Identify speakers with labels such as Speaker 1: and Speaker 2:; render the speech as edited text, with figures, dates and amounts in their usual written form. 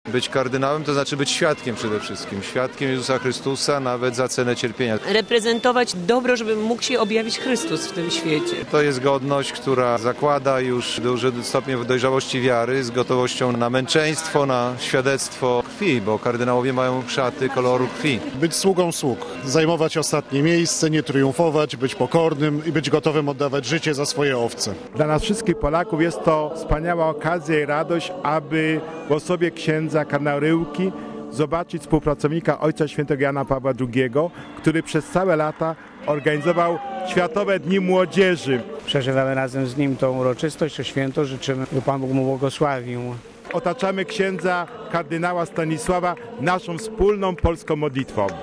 Speaker 1: Być kardynałem to znaczy być świadkiem przede wszystkim. Świadkiem Jezusa Chrystusa, nawet za cenę cierpienia.
Speaker 2: Reprezentować dobro, żeby mógł się objawić Chrystus w tym świecie.
Speaker 1: To jest godność, która zakłada już duży stopień dojrzałości wiary z gotowością na męczeństwo, na świadectwo krwi, bo kardynałowie mają szaty koloru krwi.
Speaker 3: Być sługą sług, zajmować ostatnie miejsce, nie triumfować, być pokornym i być gotowym oddawać życie za swoje owce.
Speaker 4: Dla nas wszystkich Polaków jest to wspaniała okazja i radość, aby w osobie księdza kardynała Ryłki zobaczyć współpracownika Ojca Świętego Jana Pawła II, który przez całe lata organizował Światowe Dni Młodzieży.
Speaker 5: Przeżywamy razem z nim tą uroczystość, to święto. Życzymy, by Pan Bóg mu błogosławił.
Speaker 4: Otaczamy księdza kardynała Stanisława naszą wspólną polską modlitwą.